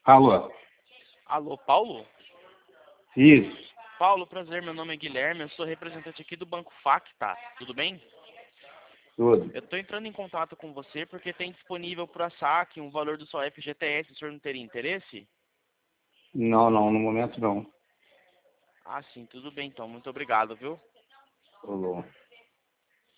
Alô? Alô, Paulo? Isso. Paulo, prazer, meu nome é Guilherme, eu sou representante aqui do Banco Facta, tudo bem? Tudo. Eu estou entrando em contato com você porque tem disponível para saque um valor do seu FGTS, o senhor não teria interesse? Não, no momento não. Ah, sim, tudo bem então, muito obrigado, viu? Alô.